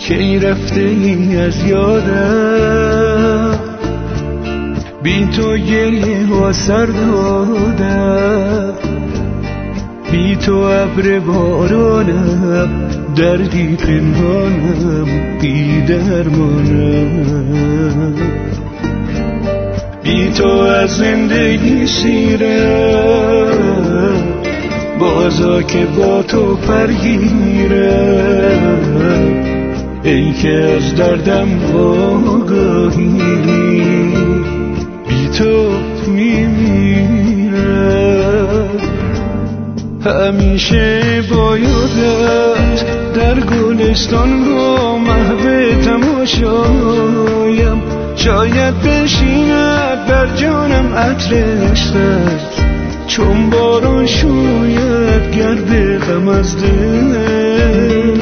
کی رفته ای از یادم، بی تو گریه ها سر دادم، بی تو ابر بارانم، دردی پنهانم، بی درمانم، بی تو از زندگی سیرم، بازا که با تو پرگیرم، ای که از دردم آگاهی، بی تو میمیرم. همیشه با یادت در گلستان با محو تماشایم، شاید بنشیند بر جانم عطر عشقت، چون باران شوید گرد غم از دل.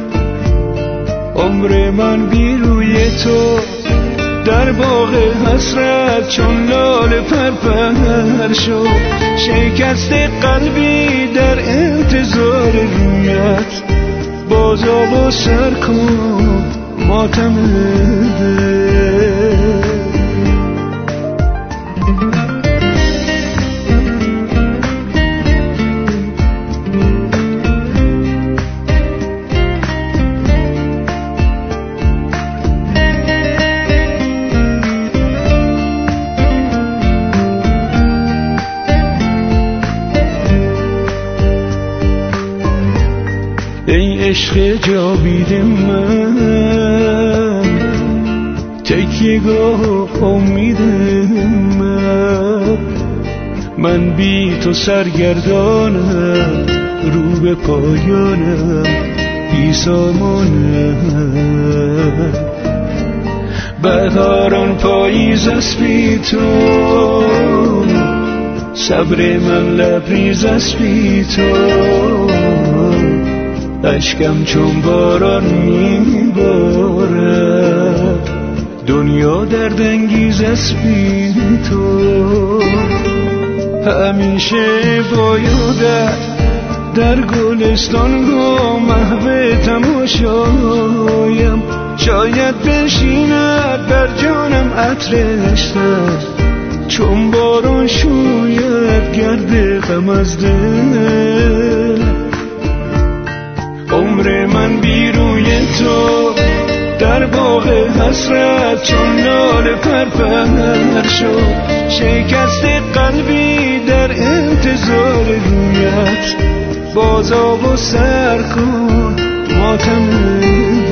عمر من بی روی تو در باغ حسرت چون لاله پرپر شد، شکست قلبی در انتظار رویت، بازا با سر کن ماتم دل. ای عشق جاوید من، تکیه‌گاه امید من بی تو سرگردانم، رو به پایانم، بی سامانم. بهاران پاییز است بی تو، صبر من لبریز است بی تو، اشکم چون باران میبارد، دنیا دردانگیز است بی تو. همیشه با یادت در گلستان با محو تماشایم، شاید بنشیند بر جانم عطر عشقت، چون باران شوید گرد غم از دل. عمر من بی روی تو در باغ حسرت چون لاله پرپر شد، شکست قلبی در انتظار رویت، بازا و سر کن ماتم